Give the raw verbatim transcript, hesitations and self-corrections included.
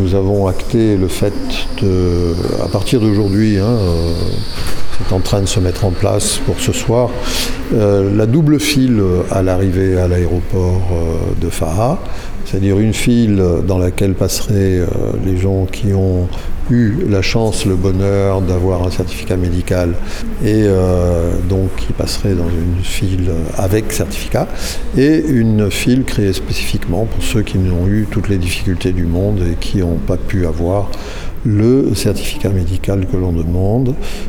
nous avons acté le fait de, à partir d'aujourd'hui, hein, euh, c'est en train de se mettre en place pour ce soir, euh, la double file à l'arrivée à l'aéroport euh, de Faa'a, c'est-à-dire une file dans laquelle passeraient euh, les gens qui ont eu la chance, le bonheur d'avoir un certificat médical et euh, donc qui passeraient dans une file avec certificat, et une file créée spécifiquement pour ceux qui n'ont eu toutes les difficultés du monde et qui n'ont pas pu avoir le certificat médical que l'on demande.